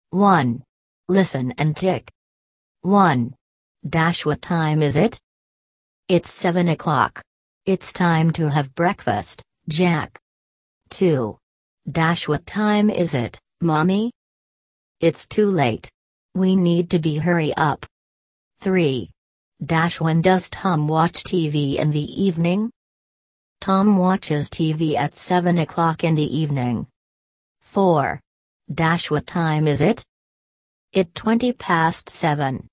1. Listen and tick. 1. What time is it? It's 7 o'clock. It's time to have breakfast, Jack. 2. What time is it, Mommy? It's too late. We need to hurry up. 3. When does Tom watch TV in the evening? Tom watches TV at 7 o'clock in the evening. 4. What time is it? It's 20 past 7.